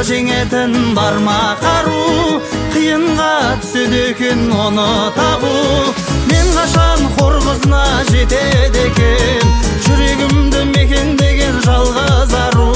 жеңетін барма қару, қиынға түседі екен оны табу. Мен қашан хор қызына жетеді екен, жүрегімді мекендеген жалғыз ару.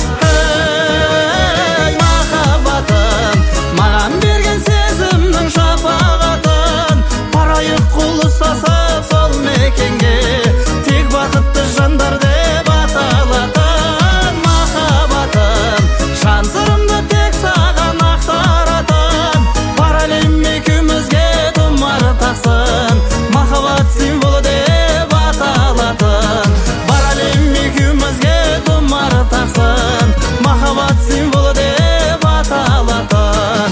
Ей махаббатым, маған берген сезімнің шапағатын, барайық қол ұстасып сол мекенге, тек бақытты жандар деп аталатын. Махаббатым, жан сырымды тек саған ақтаратын, бар әлем екеумізге тұмар тақсын, махаббат символы деп аталатын. Бар әлем екеумізге тұмар тақсын, махаббат символы деп аталатын.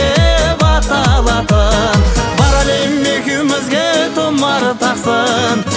Тақсын